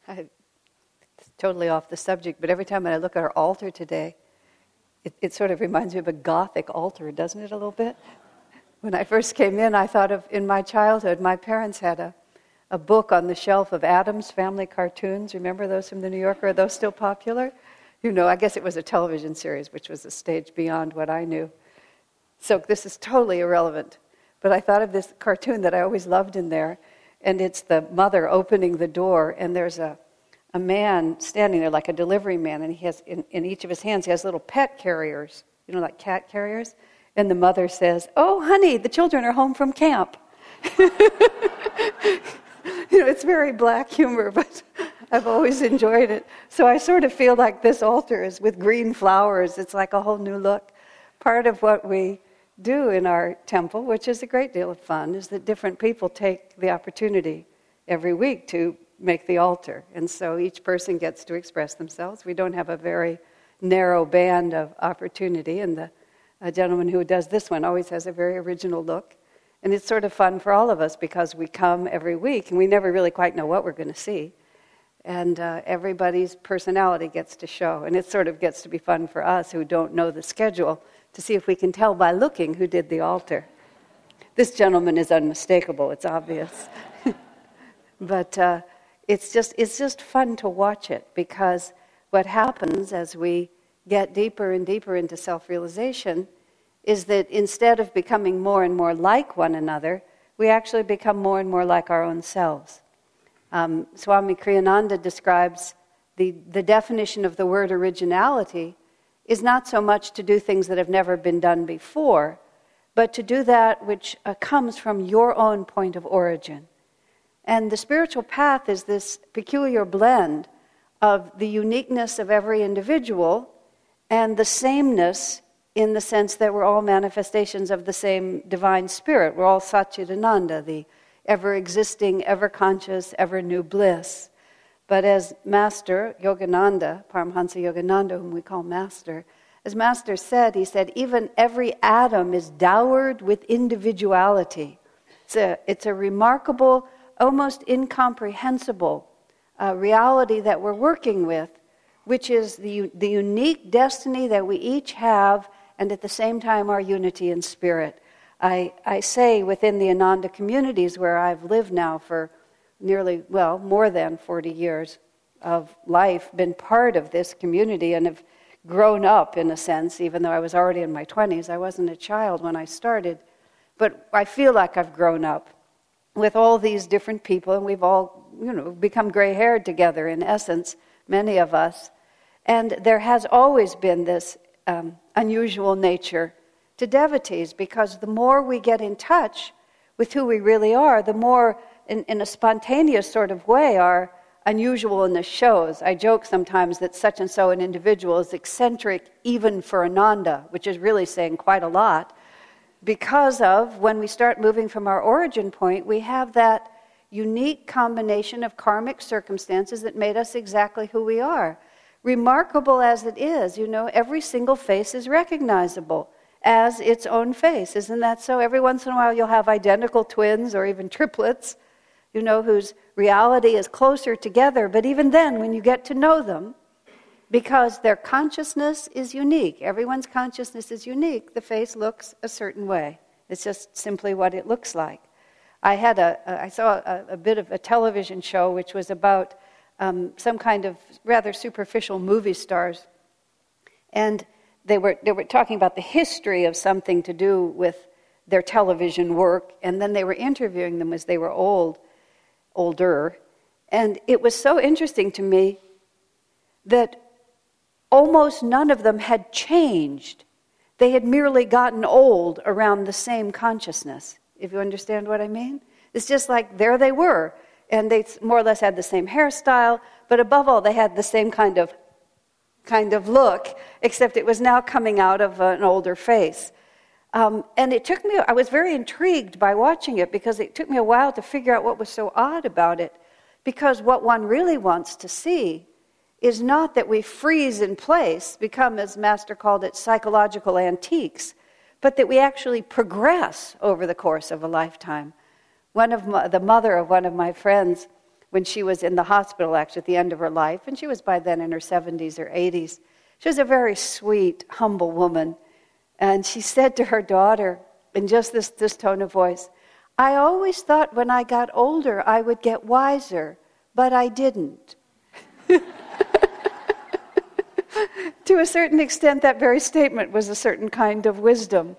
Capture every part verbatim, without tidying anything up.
I, it's totally off the subject, but every time I look at our altar today, it, it sort of reminds me of a Gothic altar, doesn't it, a little bit? When I first came in, I thought of, in my childhood, my parents had a, a book on the shelf of Addams Family cartoons. Remember those from the New Yorker? Are those still popular? You know, I guess it was a television series, which was a stage beyond what I knew. So this is totally irrelevant. But I thought of this cartoon that I always loved in there, and it's the mother opening the door, and there's a, a man standing there like a delivery man, and he has in, in each of his hands, he has little pet carriers, you know, like cat carriers. And the mother says, "Oh, honey, the children are home from camp." You know, it's very black humor, but I've always enjoyed it. So I sort of feel like this altar is with green flowers. It's like a whole new look. Part of what we do in our temple, which is a great deal of fun, is that different people take the opportunity every week to make the altar. And so each person gets to express themselves. We don't have a very narrow band of opportunity, and the a gentleman who does this one always has a very original look. And it's sort of fun for all of us because we come every week and we never really quite know what we're going to see. And uh, everybody's personality gets to show. And it sort of gets to be fun for us who don't know the schedule to see if we can tell by looking who did the altar. This gentleman is unmistakable, it's obvious. But uh, it's just it's just fun to watch it, because what happens as we get deeper and deeper into self-realization is that instead of becoming more and more like one another, we actually become more and more like our own selves. Um, Swami Kriyananda describes the, the definition of the word originality is not so much to do things that have never been done before, but to do that which uh, comes from your own point of origin. And the spiritual path is this peculiar blend of the uniqueness of every individual and the sameness in the sense that we're all manifestations of the same divine spirit. We're all Satchidananda, the ever-existing, ever-conscious, ever-new bliss. But as Master Yogananda, Paramahansa Yogananda, whom we call Master, as Master said, he said, even every atom is dowered with individuality. It's a, it's a remarkable, almost incomprehensible uh, reality that we're working with, which is the, the unique destiny that we each have, and at the same time our unity in spirit. I, I say within the Ananda communities where I've lived now for nearly, well, more than forty years of life, been part of this community and have grown up in a sense, even though I was already in my twenties. I wasn't a child when I started, but I feel like I've grown up with all these different people, and we've all, you know, become gray-haired together in essence, many of us. And there has always been this um, unusual nature to devotees, because the more we get in touch with who we really are, the more, in, in a spontaneous sort of way, our unusualness shows. I joke sometimes that such and so an individual is eccentric even for Ananda, which is really saying quite a lot, because of when we start moving from our origin point, we have that unique combination of karmic circumstances that made us exactly who we are. Remarkable as it is, you know, every single face is recognizable as its own face. Isn't that so? Every once in a while you'll have identical twins or even triplets, you know, whose reality is closer together. But even then, when you get to know them, because their consciousness is unique, everyone's consciousness is unique, the face looks a certain way. It's just simply what it looks like. I had a, I saw a, a bit of a television show which was about um, some kind of rather superficial movie stars, and they were they were talking about the history of something to do with their television work, and then they were interviewing them as they were old, older, and it was so interesting to me that almost none of them had changed. They had merely gotten old around the same consciousness, if you understand what I mean. It's just like there they were, and they more or less had the same hairstyle, but above all, they had the same kind of kind of look, except it was now coming out of an older face. Um, and it took me, I was very intrigued by watching it, because it took me a while to figure out what was so odd about it. Because what one really wants to see is not that we freeze in place, become, as Master called it, psychological antiques, but that we actually progress over the course of a lifetime. One of my, the mother of one of my friends when she was in the hospital, actually, at the end of her life, and she was by then in her seventies or eighties. She was a very sweet, humble woman. And she said to her daughter, in just this, this tone of voice, "I always thought when I got older I would get wiser, but I didn't." To a certain extent, that very statement was a certain kind of wisdom.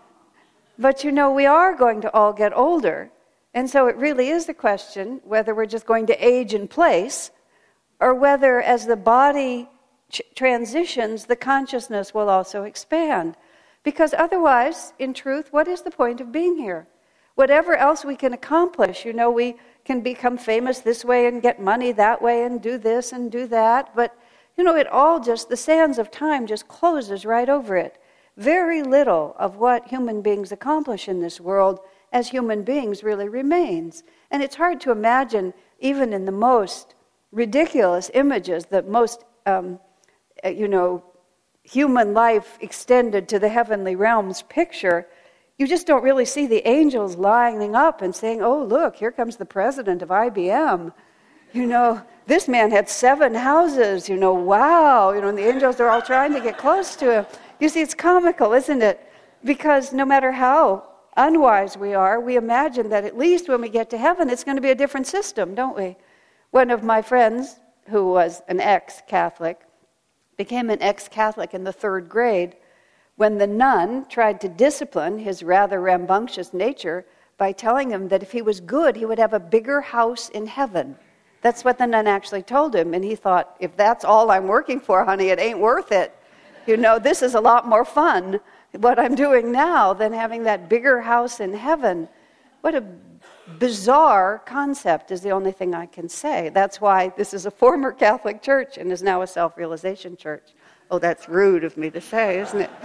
But you know, we are going to all get older. And so it really is the question whether we're just going to age in place, or whether as the body ch- transitions, the consciousness will also expand. Because otherwise, in truth, what is the point of being here? Whatever else we can accomplish, you know, we can become famous this way and get money that way and do this and do that, but, you know, it all just, the sands of time just closes right over it. Very little of what human beings accomplish in this world as human beings really remains. And it's hard to imagine, even in the most ridiculous images, the most, um, you know, human life extended to the heavenly realms picture, you just don't really see the angels lining up and saying, "Oh, look, here comes the president of I B M. You know, this man had seven houses, you know, wow." You know, and the angels are all trying to get close to him. You see, it's comical, isn't it? Because no matter how unwise we are, we imagine that at least when we get to heaven, it's going to be a different system, don't we? One of my friends, who was an ex-Catholic, became an ex-Catholic in the third grade when the nun tried to discipline his rather rambunctious nature by telling him that if he was good, he would have a bigger house in heaven. That's what the nun actually told him, and he thought, if that's all I'm working for, honey, it ain't worth it. You know, this is a lot more fun, what I'm doing now, than having that bigger house in heaven. What a bizarre concept is the only thing I can say. That's why this is a former Catholic church and is now a self-realization church. Oh, that's rude of me to say, isn't it?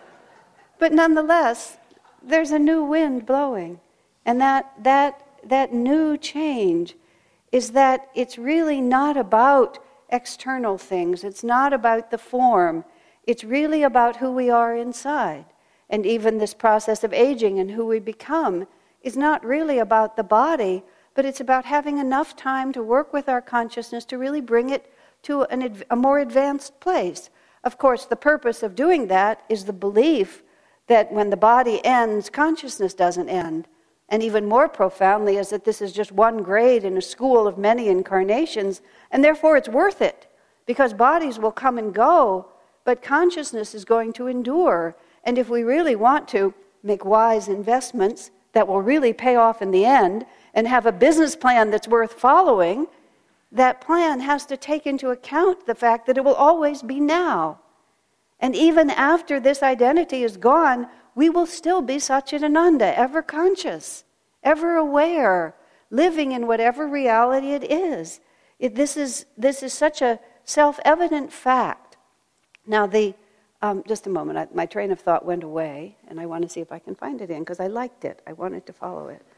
But nonetheless, there's a new wind blowing. And that that that new change is that it's really not about external things. It's not about the form. It's really about who we are inside. And even this process of aging and who we become is not really about the body, but it's about having enough time to work with our consciousness to really bring it to an, a more advanced place. Of course, the purpose of doing that is the belief that when the body ends, consciousness doesn't end. And even more profoundly is that this is just one grade in a school of many incarnations, and therefore it's worth it, because bodies will come and go, but consciousness is going to endure. And if we really want to make wise investments that will really pay off in the end, and have a business plan that's worth following, that plan has to take into account the fact that it will always be now. And even after this identity is gone, we will still be Satchidananda, ever conscious, ever aware, living in whatever reality it is. It, this is this is such a self-evident fact. Now, the um, just a moment, I, my train of thought went away, and I want to see if I can find it in, because I liked it. I wanted to follow it.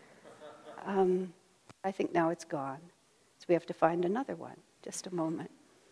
Um, I think now it's gone. So we have to find another one. Just a moment.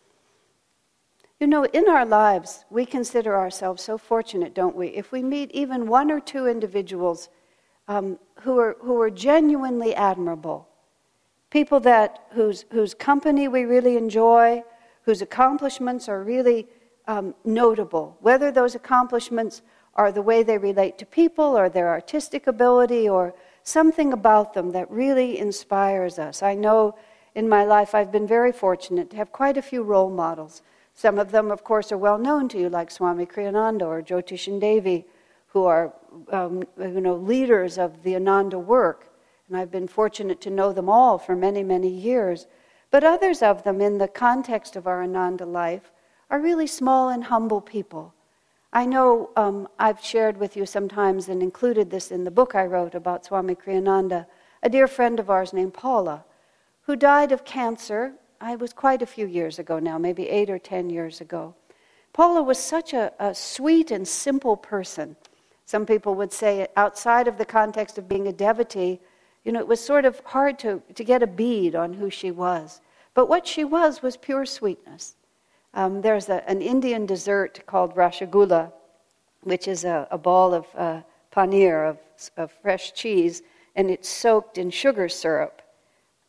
You know, in our lives, we consider ourselves so fortunate, don't we? If we meet even one or two individuals um, who are who are genuinely admirable, people that whose whose company we really enjoy, whose accomplishments are really um, notable, whether those accomplishments are the way they relate to people, or their artistic ability, or something about them that really inspires us. I know in my life I've been very fortunate to have quite a few role models. Some of them, of course, are well known to you, like Swami Kriyananda or Jyotishan Devi, who are um, you know, leaders of the Ananda work. And I've been fortunate to know them all for many, many years. But others of them, in the context of our Ananda life, are really small and humble people. I know um, I've shared with you sometimes and included this in the book I wrote about Swami Kriyananda, a dear friend of ours named Paula, who died of cancer. I was quite a few years ago now, maybe eight or ten years ago. Paula was such a, a sweet and simple person. Some people would say, outside of the context of being a devotee, you know, it was sort of hard to, to get a bead on who she was. But what she was was pure sweetness. Um, there's a, an Indian dessert called rasagula, which is a, a ball of uh, paneer, of, of fresh cheese, and it's soaked in sugar syrup.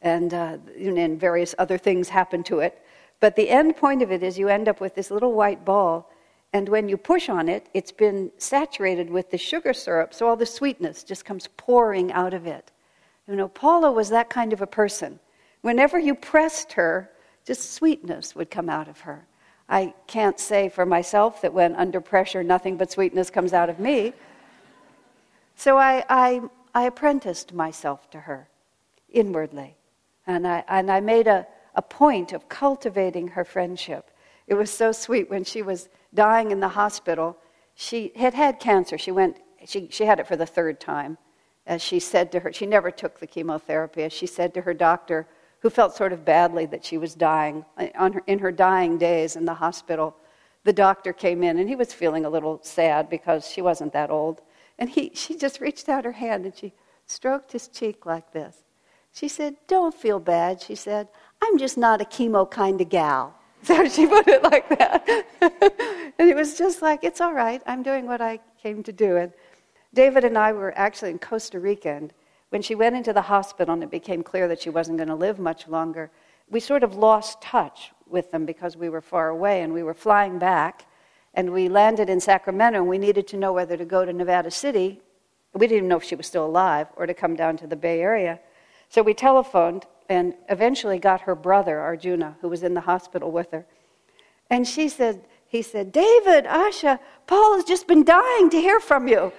and, uh, and various other things happen to it. But the end point of it is you end up with this little white ball, and when you push on it, it's been saturated with the sugar syrup, so all the sweetness just comes pouring out of it. You know, Paula was that kind of a person. Whenever you pressed her, just sweetness would come out of her. I can't say for myself that when under pressure, nothing but sweetness comes out of me. So I, I, I apprenticed myself to her inwardly. And I, and I made a, a point of cultivating her friendship. It was so sweet when she was dying in the hospital. She had had cancer. She went. She, she had it for the third time. As she said to her, she never took the chemotherapy. As she said to her doctor, who felt sort of badly that she was dying, on her, in her dying days in the hospital, the doctor came in, and he was feeling a little sad because she wasn't that old. And he, she just reached out her hand, and she stroked his cheek like this. She said, "Don't feel bad," she said. "I'm just not a chemo kind of gal." So she put it like that. And it was just like, it's all right, I'm doing what I came to do. And David and I were actually in Costa Rica, and when she went into the hospital and it became clear that she wasn't going to live much longer, we sort of lost touch with them because we were far away, and we were flying back, and we landed in Sacramento, and we needed to know whether to go to Nevada City. We didn't even know if she was still alive, or to come down to the Bay Area. So we telephoned and eventually got her brother, Arjuna, who was in the hospital with her. And she said, he said, "David, Asha, Paul has just been dying to hear from you."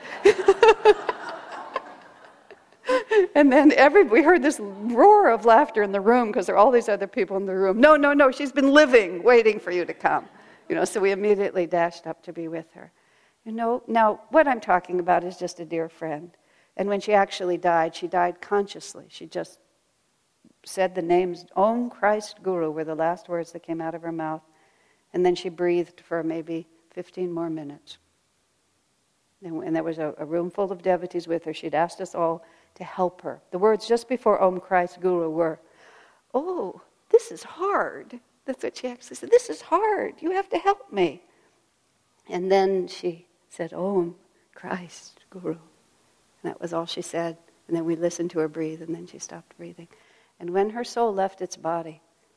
And then every, we heard this roar of laughter in the room because there are all these other people in the room. "No, no, no, she's been living, waiting for you to come." You know, so we immediately dashed up to be with her. You know, now what I'm talking about is just a dear friend. And when she actually died, she died consciously. She just said the names, "Om Christ Guru," were the last words that came out of her mouth. And then she breathed for maybe fifteen more minutes. And, and there was a, a room full of devotees with her. She'd asked us all to help her. The words just before Om Christ Guru were, "Oh, this is hard." That's what she actually said. "This is hard. You have to help me." And then she said, "Om Christ Guru." And that was all she said. And then we listened to her breathe, and then she stopped breathing. And when her soul left its body,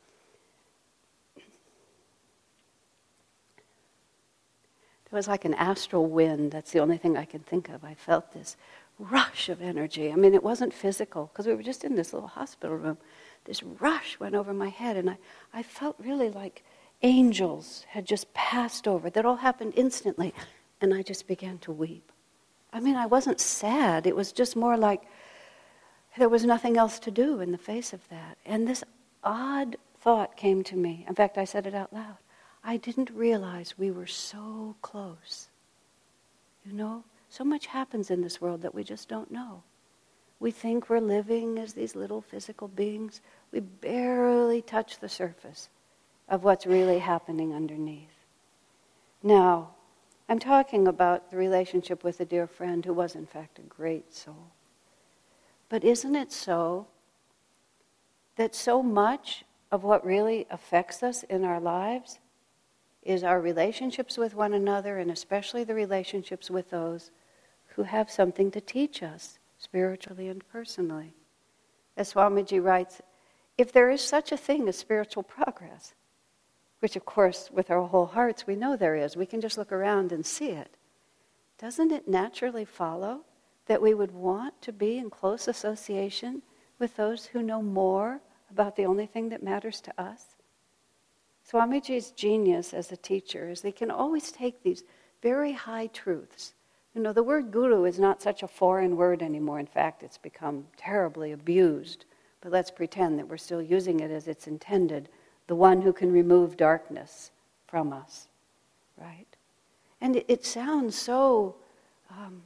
it was like an astral wind. That's the only thing I can think of. I felt this rush of energy. I mean, it wasn't physical, because we were just in this little hospital room. This rush went over my head, and I, I felt really like angels had just passed over. That all happened instantly, and I just began to weep. I mean, I wasn't sad. It was just more like there was nothing else to do in the face of that. And this odd thought came to me. In fact, I said it out loud. I didn't realize we were so close. You know, so much happens in this world that we just don't know. We think we're living as these little physical beings. We barely touch the surface of what's really happening underneath. Now, I'm talking about the relationship with a dear friend who was in fact a great soul. But isn't it so that so much of what really affects us in our lives is our relationships with one another, and especially the relationships with those who have something to teach us spiritually and personally? As Swamiji writes, if there is such a thing as spiritual progress, which of course with our whole hearts we know there is, we can just look around and see it, doesn't it naturally follow that we would want to be in close association with those who know more about the only thing that matters to us? Swamiji's genius as a teacher is they can always take these very high truths. You know, the word guru is not such a foreign word anymore. In fact, it's become terribly abused. But let's pretend that we're still using it as it's intended. The one who can remove darkness from us, right? And it, it sounds so, um,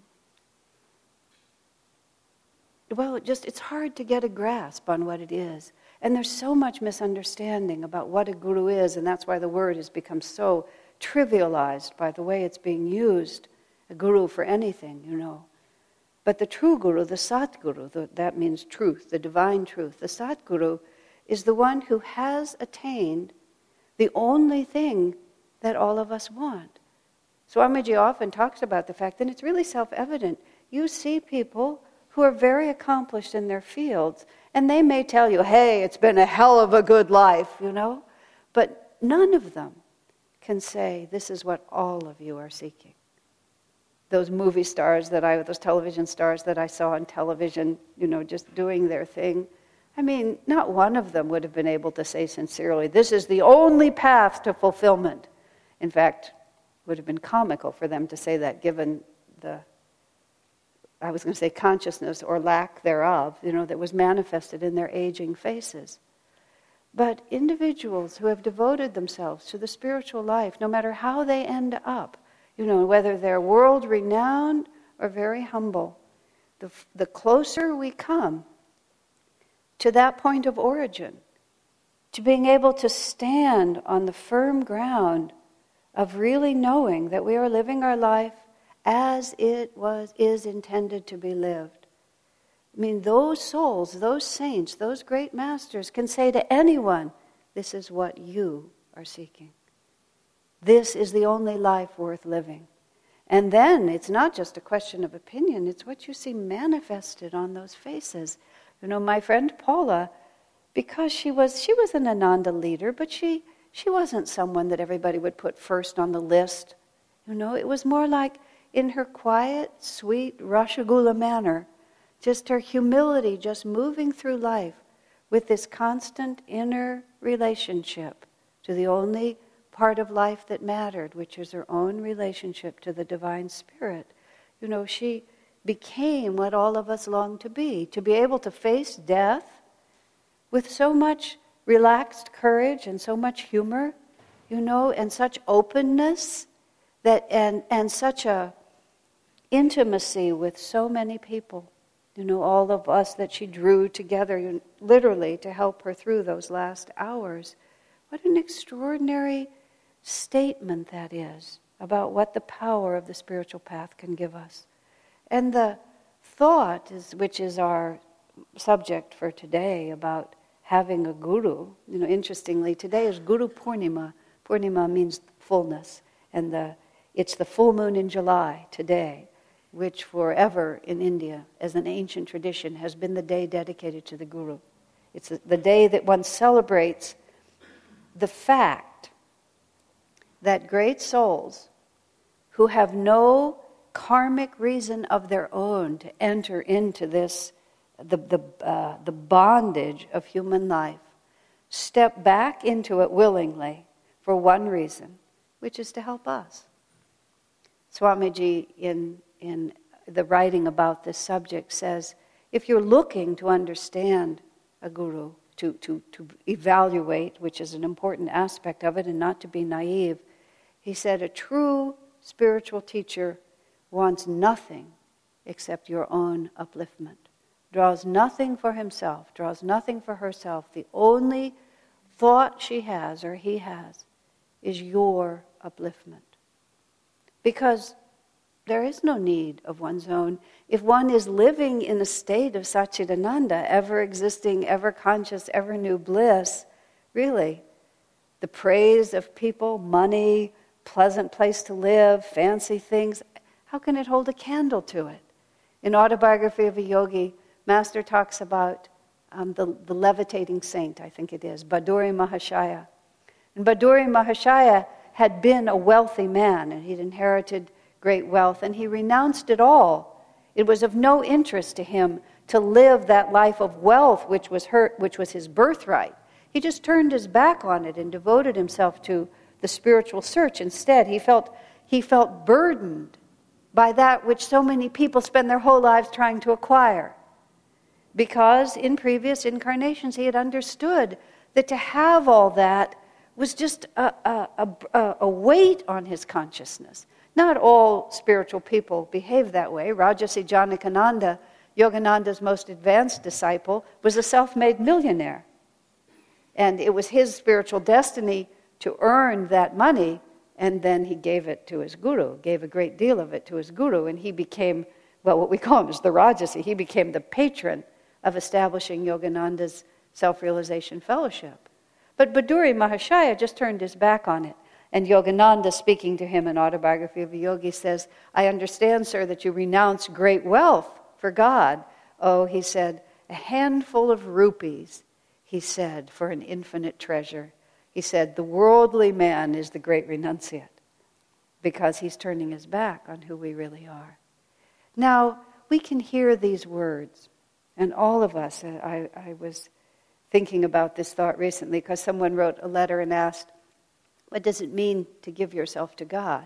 well, it just, it's hard to get a grasp on what it is. And there's so much misunderstanding about what a guru is, and that's why the word has become so trivialized by the way it's being used, a guru for anything, you know. But the true guru, the Satguru, the, that means truth, the divine truth, the Satguru is the one who has attained the only thing that all of us want. Swamiji often talks about the fact that it's really self-evident. You see people who are very accomplished in their fields, And they may tell you, hey, it's been a hell of a good life, you know. But none of them can say, this is what all of you are seeking. Those movie stars that I, those television stars that I saw on television, you know, just doing their thing. I mean, not one of them would have been able to say sincerely, this is the only path to fulfillment. In fact, it would have been comical for them to say that, given the, I was going to say consciousness or lack thereof, you know, that was manifested in their aging faces. But individuals who have devoted themselves to the spiritual life, no matter how they end up, you know, whether they're world-renowned or very humble, the, the closer we come to that point of origin, to being able to stand on the firm ground of really knowing that we are living our life as it was is intended to be lived. I mean, those souls, those saints, those great masters can say to anyone, this is what you are seeking. This is the only life worth living. And then it's not just a question of opinion, it's what you see manifested on those faces. You know, my friend Paula, because she was she was an Ananda leader, but she, she wasn't someone that everybody would put first on the list. You know, it was more like in her quiet, sweet, Rasagula manner, just her humility, just moving through life with this constant inner relationship to the only part of life that mattered, which is her own relationship to the Divine Spirit. You know, she became what all of us long to be, to be able to face death with so much relaxed courage and so much humor, you know, and such openness that and and such a intimacy with so many people. You know, all of us that she drew together, you know, literally to help her through those last hours. What an extraordinary statement that is about what the power of the spiritual path can give us. And the thought, is, which is our subject for today, about having a guru. You know, interestingly, today is Guru Purnima. Purnima means fullness, and the it's the full moon in July today, which forever in India, as an ancient tradition, has been the day dedicated to the Guru. It's the day that one celebrates the fact that great souls who have no karmic reason of their own to enter into this, the, the, uh, the bondage of human life, step back into it willingly for one reason, which is to help us. Swamiji, in, in the writing about this subject, says, if you're looking to understand a guru, to, to, to evaluate, which is an important aspect of it, and not to be naive, he said, a true spiritual teacher wants nothing except your own upliftment, draws nothing for himself, draws nothing for herself. The only thought she has, or he has, is your upliftment. Because there is no need of one's own. If one is living in a state of Satchidananda, ever existing, ever conscious, ever new bliss, really, the praise of people, money, pleasant place to live, fancy things, how can it hold a candle to it? In Autobiography of a Yogi, Master talks about um, the, the levitating saint, I think it is, Baduri Mahashaya. And Baduri Mahashaya had been a wealthy man, and he'd inherited great wealth, and he renounced it all. It was of no interest to him to live that life of wealth which was her, which was his birthright. He just turned his back on it and devoted himself to the spiritual search. Instead, he felt he felt burdened by that which so many people spend their whole lives trying to acquire. Because in previous incarnations he had understood that to have all that was just a, a, a, a weight on his consciousness. Not all spiritual people behave that way. Rajasi Janakananda, Yogananda's most advanced disciple, was a self-made millionaire. And it was his spiritual destiny to earn that money, and then he gave it to his guru, gave a great deal of it to his guru, and he became, well, what we call him is the Rajasi. He became the patron of establishing Yogananda's self-realization fellowship. But Baduri Mahashaya just turned his back on it. And Yogananda, speaking to him in Autobiography of a Yogi, says, I understand, sir, that you renounce great wealth for God. Oh, he said, a handful of rupees, he said, for an infinite treasure. He said, the worldly man is the great renunciate because he's turning his back on who we really are. Now, we can hear these words, and all of us, I, I was thinking about this thought recently because someone wrote a letter and asked, what does it mean to give yourself to God?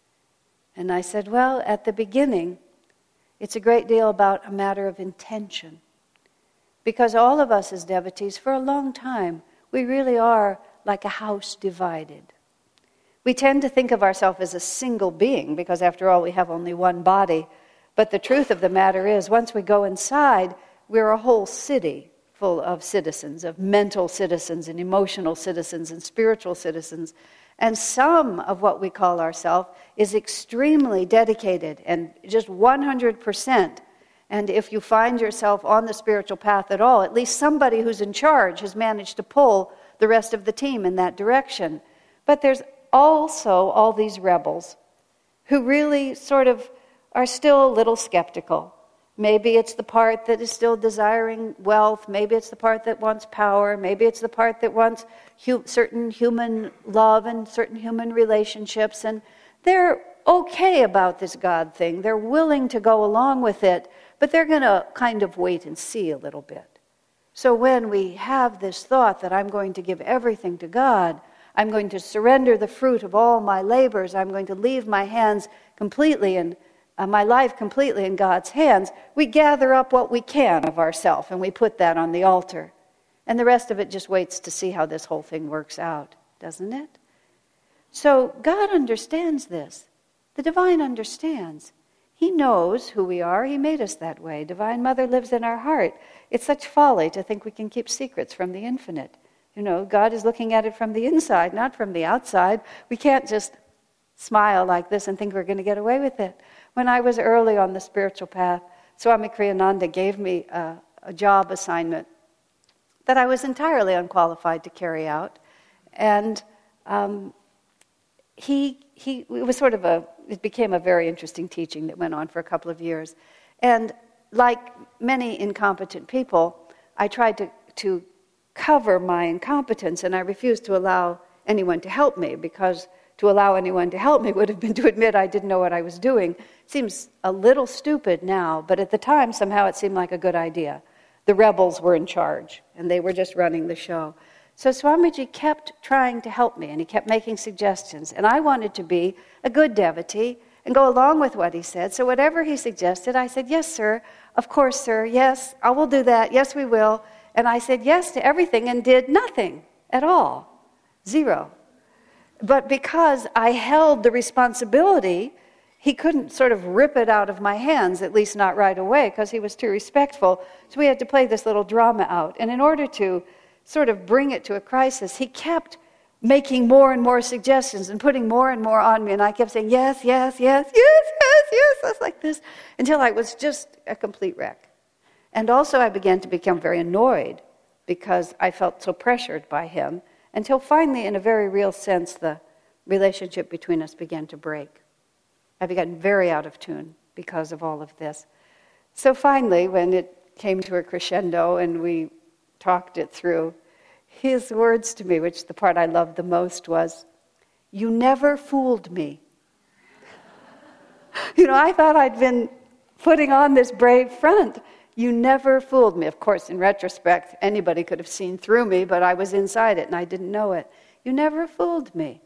And I said, well, at the beginning, it's a great deal about a matter of intention. Because all of us as devotees, for a long time, we really are like a house divided. We tend to think of ourselves as a single being, because after all, we have only one body. But the truth of the matter is, once we go inside, we're a whole city full of citizens, of mental citizens and emotional citizens and spiritual citizens. And some of what we call ourselves is extremely dedicated and just one hundred percent. And if you find yourself on the spiritual path at all, at least somebody who's in charge has managed to pull the rest of the team in that direction. But there's also all these rebels who really sort of are still a little skeptical. Maybe it's the part that is still desiring wealth. Maybe it's the part that wants power. Maybe it's the part that wants hu- certain human love and certain human relationships. And they're okay about this God thing. They're willing to go along with it, but they're going to kind of wait and see a little bit. So when we have this thought that I'm going to give everything to God, I'm going to surrender the fruit of all my labors, I'm going to leave my hands completely and Uh, my life completely in God's hands, we gather up what we can of ourselves and we put that on the altar. And the rest of it just waits to see how this whole thing works out, doesn't it? So God understands this. The divine understands. He knows who we are. He made us that way. Divine Mother lives in our heart. It's such folly to think we can keep secrets from the infinite. You know, God is looking at it from the inside, not from the outside. We can't just smile like this and think we're going to get away with it. When I was early on the spiritual path, Swami Kriyananda gave me a, a job assignment that I was entirely unqualified to carry out. And um, he, he, it was sort of a, it became a very interesting teaching that went on for a couple of years. And like many incompetent people, I tried to, to cover my incompetence, and I refused to allow anyone to help me, because to allow anyone to help me would have been to admit I didn't know what I was doing. Seems a little stupid now, but at the time, somehow it seemed like a good idea. The rebels were in charge, and they were just running the show. So Swamiji kept trying to help me, and he kept making suggestions. And I wanted to be a good devotee and go along with what he said. So whatever he suggested, I said, yes, sir, of course, sir, yes, I will do that, yes, we will. And I said yes to everything and did nothing at all, zero. But because I held the responsibility, he couldn't sort of rip it out of my hands, at least not right away, because he was too respectful. So we had to play this little drama out. And in order to sort of bring it to a crisis, he kept making more and more suggestions and putting more and more on me. And I kept saying, yes, yes, yes, yes, yes, yes, just like this, until I was just a complete wreck. And also I began to become very annoyed because I felt so pressured by him, until finally, in a very real sense, the relationship between us began to break. I began very out of tune because of all of this. So finally, when it came to a crescendo and we talked it through, his words to me, which the part I loved the most, was, "You never fooled me." You know, I thought I'd been putting on this brave front. You never fooled me. Of course, in retrospect, anybody could have seen through me, but I was inside it and I didn't know it. You never fooled me.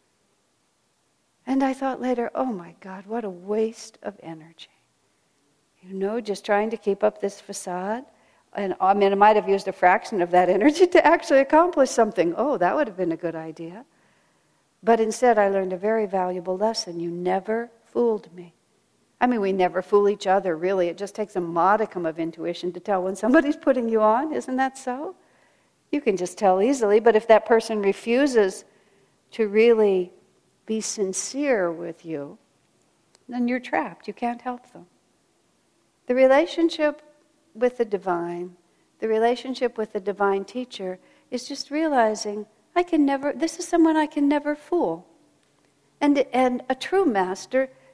And I thought later, oh my God, what a waste of energy. You know, just trying to keep up this facade. And I mean, I might have used a fraction of that energy to actually accomplish something. Oh, that would have been a good idea. But instead, I learned a very valuable lesson. You never fooled me. I mean, we never fool each other, really. It just takes a modicum of intuition to tell when somebody's putting you on. Isn't that so? You can just tell easily. But if that person refuses to really be sincere with you, then you're trapped. You can't help them. The relationship with the divine, the relationship with the divine teacher, is just realizing, I can never, this is someone I can never fool. And, and a true master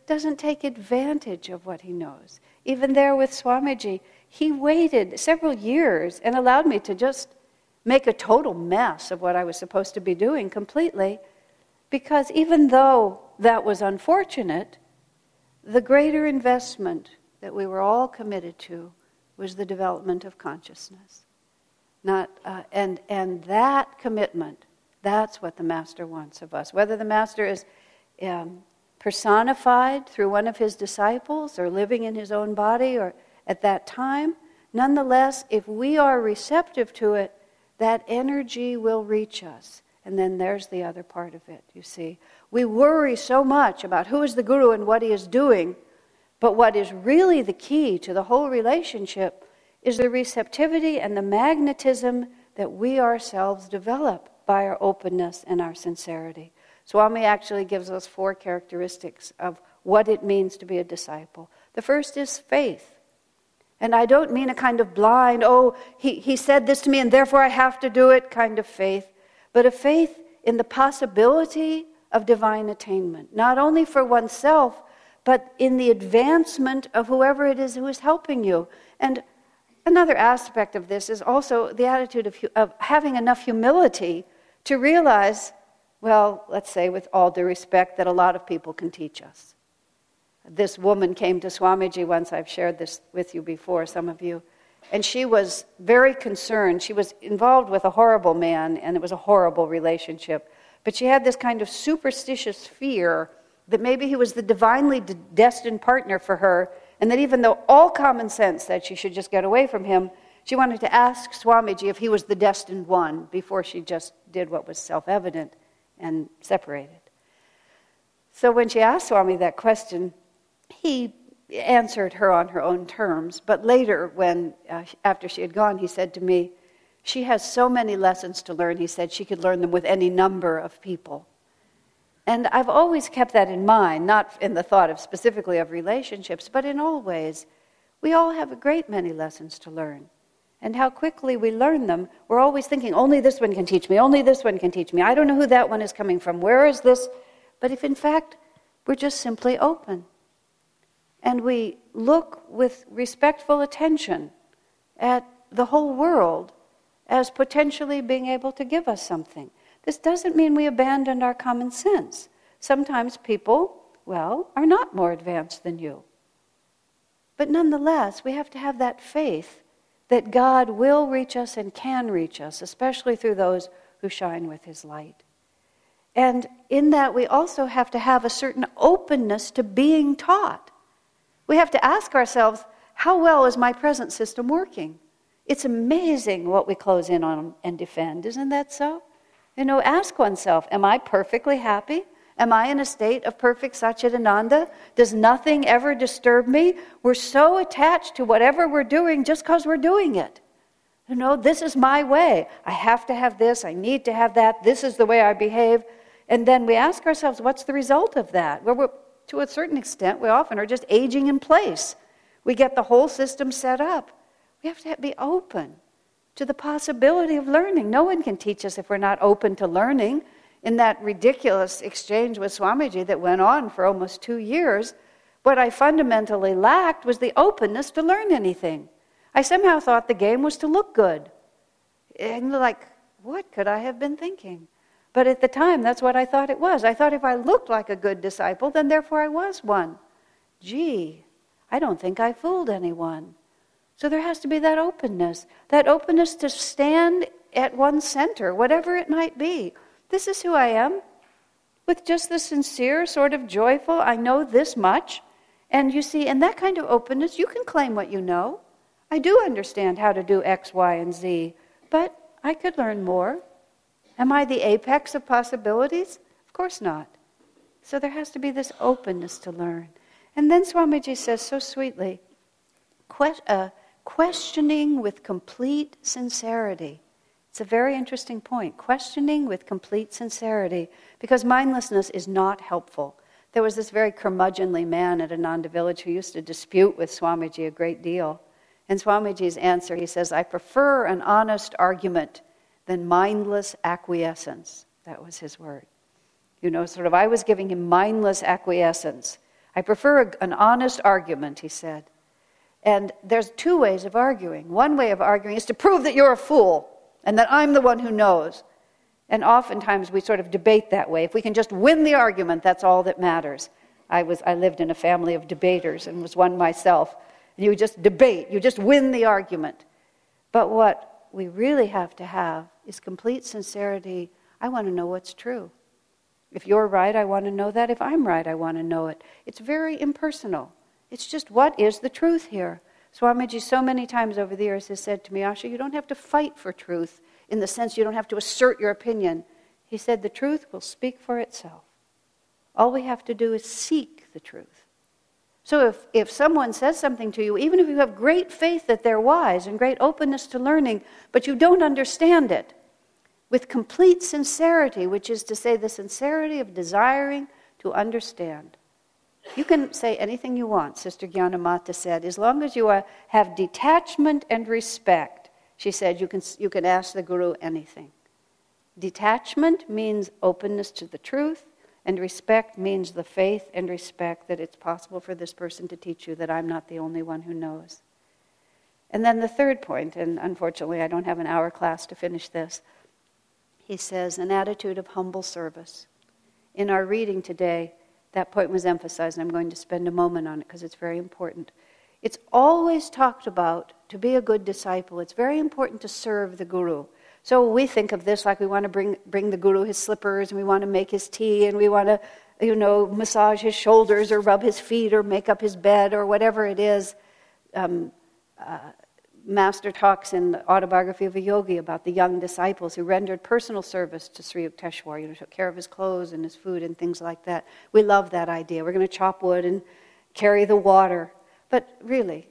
doesn't take advantage of what he knows. Even there with Swamiji, he waited several years and allowed me to just make a total mess of what I was supposed to be doing completely, because even though that was unfortunate, the greater investment that we were all committed to was the development of consciousness. Not, uh, and, and that commitment, that's what the Master wants of us. Whether the Master is um, personified through one of his disciples or living in his own body or at that time, nonetheless, if we are receptive to it, that energy will reach us. And then there's the other part of it, you see. We worry so much about who is the Guru and what he is doing, but what is really the key to the whole relationship is the receptivity and the magnetism that we ourselves develop by our openness and our sincerity. Swami actually gives us four characteristics of what it means to be a disciple. The first is faith. And I don't mean a kind of blind, oh, he, he said this to me and therefore I have to do it kind of faith, but a faith in the possibility of divine attainment, not only for oneself, but in the advancement of whoever it is who is helping you. And another aspect of this is also the attitude of, of having enough humility to realize, well, let's say with all due respect, that a lot of people can teach us. This woman came to Swamiji once, I've shared this with you before, some of you, and she was very concerned. She was involved with a horrible man, and it was a horrible relationship. But she had this kind of superstitious fear that maybe he was the divinely de- destined partner for her, and that even though all common sense said she should just get away from him, she wanted to ask Swamiji if he was the destined one before she just did what was self-evident and separated. So when she asked Swami that question, he answered her on her own terms, but later, when uh, after she had gone, he said to me, she has so many lessons to learn, he said, she could learn them with any number of people. And I've always kept that in mind, not in the thought of specifically of relationships, but in all ways. We all have a great many lessons to learn. And how quickly we learn them, we're always thinking, only this one can teach me, only this one can teach me. I don't know who that one is coming from, where is this? But if in fact, we're just simply open. And we look with respectful attention at the whole world as potentially being able to give us something. This doesn't mean we abandon our common sense. Sometimes people, well, are not more advanced than you. But nonetheless, we have to have that faith that God will reach us and can reach us, especially through those who shine with his light. And in that, we also have to have a certain openness to being taught. We have to ask ourselves, how well is my present system working? It's amazing what we close in on and defend, isn't that so? You know, ask oneself, am I perfectly happy? Am I in a state of perfect Satchidananda? Does nothing ever disturb me? We're so attached to whatever we're doing just because we're doing it. You know, this is my way. I have to have this, I need to have that, this is the way I behave. And then we ask ourselves, what's the result of that? Well, we're, to a certain extent, we often are just aging in place. We get the whole system set up. We have to be open to the possibility of learning. No one can teach us if we're not open to learning. In that ridiculous exchange with Swamiji that went on for almost two years, what I fundamentally lacked was the openness to learn anything. I somehow thought the game was to look good. And like, what could I have been thinking? But at the time, that's what I thought it was. I thought if I looked like a good disciple, then therefore I was one. Gee, I don't think I fooled anyone. So there has to be that openness, that openness to stand at one's center, whatever it might be. This is who I am, with just the sincere, sort of joyful, I know this much. And you see, in that kind of openness, you can claim what you know. I do understand how to do X, Y, and Z, but I could learn more. Am I the apex of possibilities? Of course not. So there has to be this openness to learn. And then Swamiji says so sweetly, que- uh, questioning with complete sincerity. It's a very interesting point, questioning with complete sincerity, because mindlessness is not helpful. There was this very curmudgeonly man at Ananda Village who used to dispute with Swamiji a great deal. And Swamiji's answer, he says, I prefer an honest argument than mindless acquiescence. That was his word. You know, sort of, I was giving him mindless acquiescence. I prefer a, an honest argument, he said. And there's two ways of arguing. One way of arguing is to prove that you're a fool and that I'm the one who knows. And oftentimes we sort of debate that way. If we can just win the argument, that's all that matters. I was I lived in a family of debaters and was one myself. You just debate, you just win the argument. But what we really have to have is complete sincerity. I want to know what's true. If you're right, I want to know that. If I'm right, I want to know it. It's very impersonal. It's just, what is the truth here? Swamiji so many times over the years has said to me, Asha, you don't have to fight for truth in the sense you don't have to assert your opinion. He said, the truth will speak for itself. All we have to do is seek the truth. So if, if someone says something to you, even if you have great faith that they're wise and great openness to learning, but you don't understand it, with complete sincerity, which is to say the sincerity of desiring to understand. You can say anything you want, Sister Gyanamata said, as long as you are, have detachment and respect. She said you can, you can ask the Guru anything. Detachment means openness to the truth, and respect means the faith and respect that it's possible for this person to teach you that I'm not the only one who knows. And then the third point, and unfortunately I don't have an hour class to finish this, he says, an attitude of humble service. In our reading today, that point was emphasized, and I'm going to spend a moment on it because it's very important. It's always talked about, to be a good disciple, it's very important to serve the Guru. So we think of this like we want to bring bring the Guru his slippers, and we want to make his tea, and we want to, you know, massage his shoulders or rub his feet or make up his bed or whatever it is. Um, uh, Master talks in the Autobiography of a Yogi about the young disciples who rendered personal service to Sri Yukteswar, you know, took care of his clothes and his food and things like that. We love that idea. We're going to chop wood and carry the water. But really,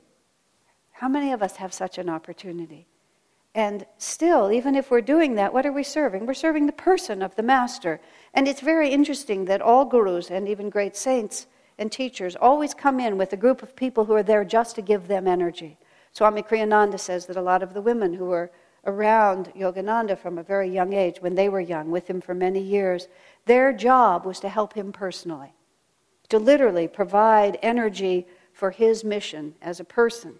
how many of us have such an opportunity? And still, even if we're doing that, what are we serving? We're serving the person of the Master. And it's very interesting that all gurus and even great saints and teachers always come in with a group of people who are there just to give them energy. Swami Kriyananda says that a lot of the women who were around Yogananda from a very young age, when they were young, with him for many years, their job was to help him personally, to literally provide energy for his mission as a person.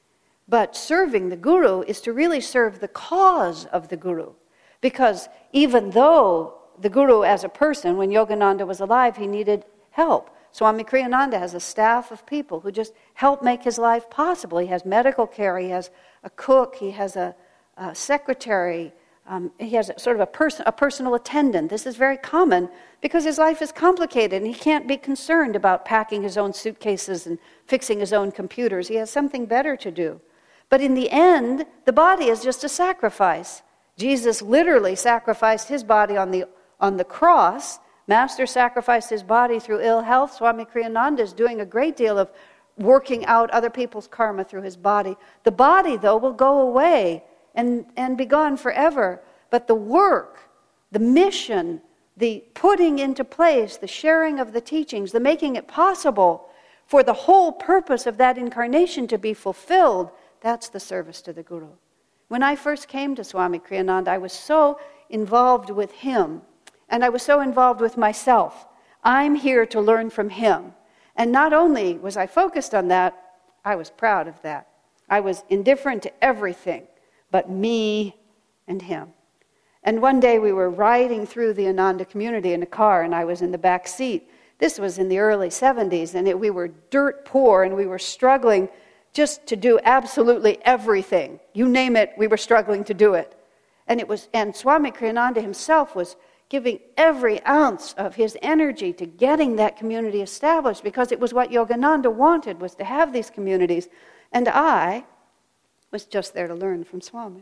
But serving the Guru is to really serve the cause of the Guru. Because even though the Guru as a person, when Yogananda was alive, he needed help. Swami Kriyananda has a staff of people who just help make his life possible. He has medical care, he has a cook, he has a, a secretary, um, he has a, sort of a, pers- a personal attendant. This is very common because his life is complicated and he can't be concerned about packing his own suitcases and fixing his own computers. He has something better to do. But in the end, the body is just a sacrifice. Jesus literally sacrificed his body on the, on the cross. Master sacrificed his body through ill health. Swami Kriyananda is doing a great deal of working out other people's karma through his body. The body, though, will go away and, and be gone forever. But the work, the mission, the putting into place, the sharing of the teachings, the making it possible for the whole purpose of that incarnation to be fulfilled, that's the service to the Guru. When I first came to Swami Kriyananda, I was so involved with him. And I was so involved with myself. I'm here to learn from him. And not only was I focused on that, I was proud of that. I was indifferent to everything but me and him. And one day we were riding through the Ananda community in a car, and I was in the back seat. This was in the early seventies, and it, we were dirt poor, and we were struggling just to do absolutely everything. You name it, we were struggling to do it. And it was, and Swami Kriyananda himself was giving every ounce of his energy to getting that community established, because it was what Yogananda wanted, was to have these communities. And I was just there to learn from Swami.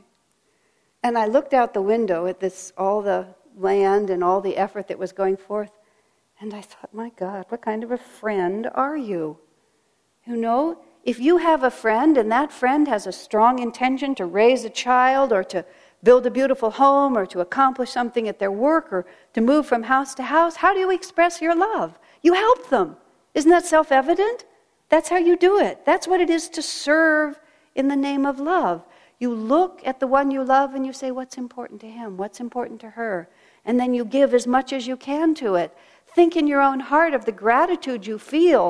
And I looked out the window at this, all the land and all the effort that was going forth, and I thought, my God, what kind of a friend are you? You know, if you have a friend and that friend has a strong intention to raise a child or to build a beautiful home or to accomplish something at their work or to move from house to house, how do you express your love? You help them. Isn't that self-evident? That's how you do it. That's what it is to serve in the name of love. You look at the one you love and you say, what's important to him? What's important to her? And then you give as much as you can to it. Think in your own heart of the gratitude you feel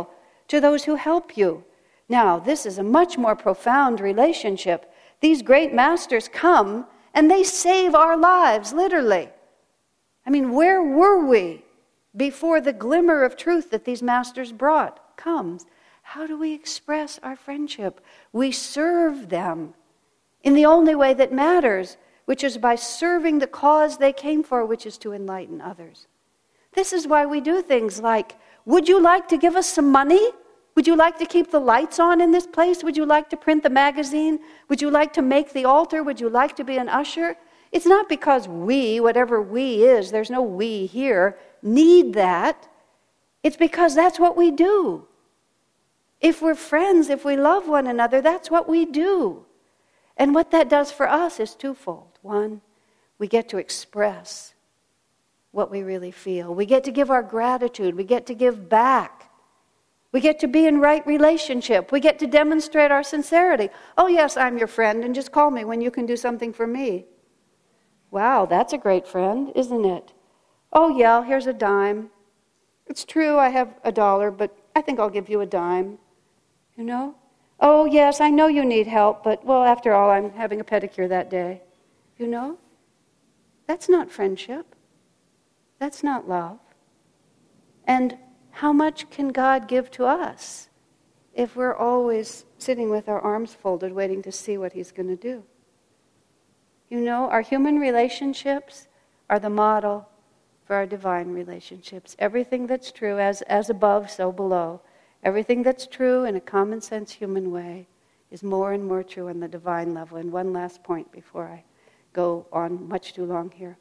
to those who help you. Now, this is a much more profound relationship. These great masters come and they save our lives, literally. I mean, where were we before the glimmer of truth that these masters brought comes? How do we express our friendship? We serve them in the only way that matters, which is by serving the cause they came for, which is to enlighten others. This is why we do things like, would you like to give us some money? Would you like to keep the lights on in this place? Would you like to print the magazine? Would you like to make the altar? Would you like to be an usher? It's not because we, whatever we is, there's no we here, need that. It's because that's what we do. If we're friends, if we love one another, that's what we do. And what that does for us is twofold. One, we get to express what we really feel. We get to give our gratitude. We get to give back. We get to be in right relationship. We get to demonstrate our sincerity. Oh, yes, I'm your friend, and just call me when you can do something for me. Wow, that's a great friend, isn't it? Oh, yeah, here's a dime. It's true, I have a dollar, but I think I'll give you a dime. You know? Oh, yes, I know you need help, but, well, after all, I'm having a pedicure that day. You know? That's not friendship. That's not love. And how much can God give to us if we're always sitting with our arms folded, waiting to see what He's going to do? You know, our human relationships are the model for our divine relationships. Everything that's true, as, as above, so below. Everything that's true in a common sense human way is more and more true on the divine level. And one last point before I go on much too long here.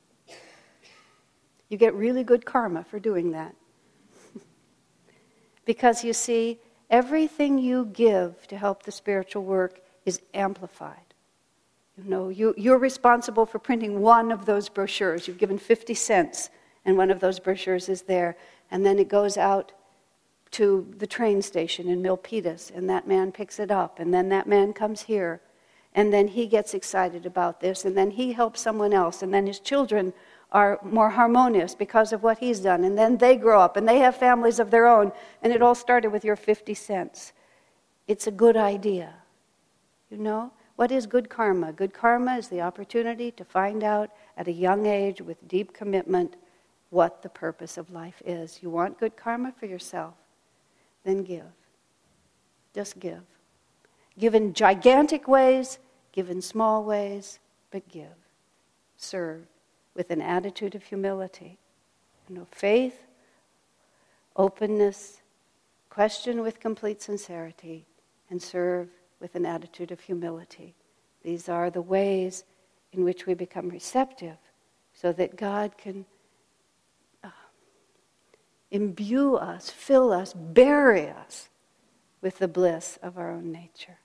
You get really good karma for doing that. Because you see, everything you give to help the spiritual work is amplified. You know, you, you're responsible for printing one of those brochures. You've given fifty cents, and one of those brochures is there. And then it goes out to the train station in Milpitas, and that man picks it up, and then that man comes here, and then he gets excited about this, and then he helps someone else, and then his children are more harmonious because of what he's done, and then they grow up, and they have families of their own, and it all started with your fifty cents. It's a good idea. You know? What is good karma? Good karma is the opportunity to find out at a young age with deep commitment what the purpose of life is. You want good karma for yourself? Then give. Just give. Give in gigantic ways, give in small ways, but give. Serve with an attitude of humility. You know, faith, openness, question with complete sincerity, and serve with an attitude of humility. These are the ways in which we become receptive so that God can uh, imbue us, fill us, bury us with the bliss of our own nature.